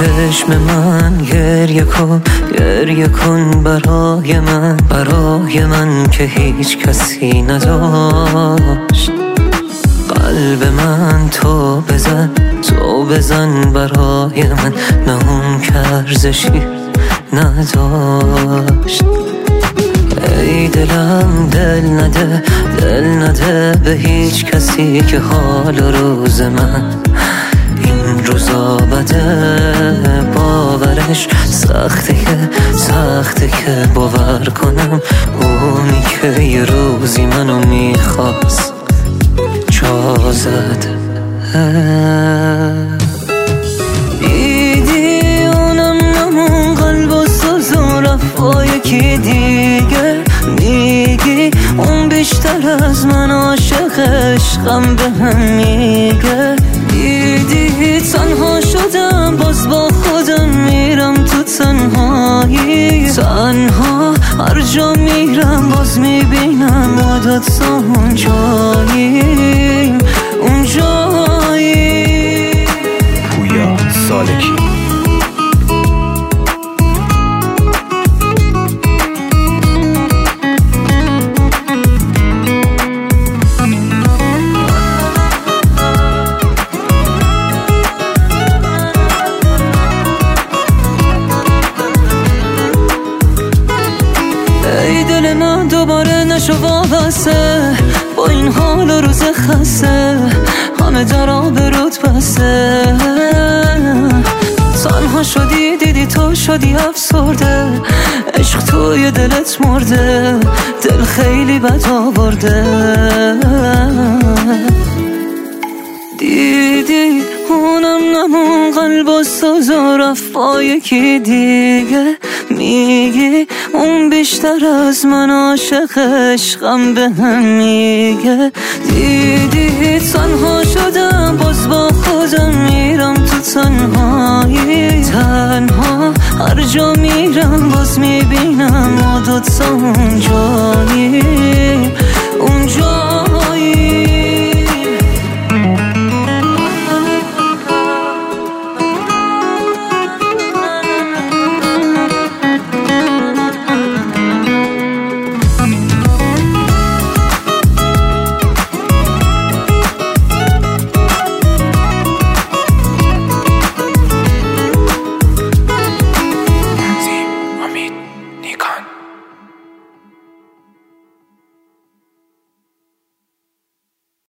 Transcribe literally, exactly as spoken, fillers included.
چشم من گریه کن، گریه کن برای من، برای من که هیچ کسی نداشت. قلب من تو بزن، تو بزن برای من، نه اون که ارزشی نداشت. ای دلم دل نده، دل نده به هیچ کسی که حال روز من این روزا بده. باورش سخته که سخته که باور کنم اونی که یه روزی منو میخواست جا زده. دیدی اونم نمون قلب و سوز و رفت با یکی دیگه. میگی اون بیشتر از من عاشق عشقم به هم میگه. دیدی تنها شدم باز با خودم میرم تو تنهایی. تنها هر جا میرم باز میبینم عادت اون جایی، اون جایی. پویا سالکی. ای دل من دوباره نشو وابسته با این حال و روز خسته، همه در آبروت بسته. تنها شدی دیدی تو شدی افسرده، عشق توی دلت مرده، دل خیلی بد آورده. دیدی اونم نمون قلب و سوز و رفت با یکی دیگه. میگی اون بیشتر از من عاشق عشقم به هم میگه. دیدی تنها شدم باز با خودم میرم تو تنهایی. تنها هر جا میرم باز میبینم عادت اون جایی،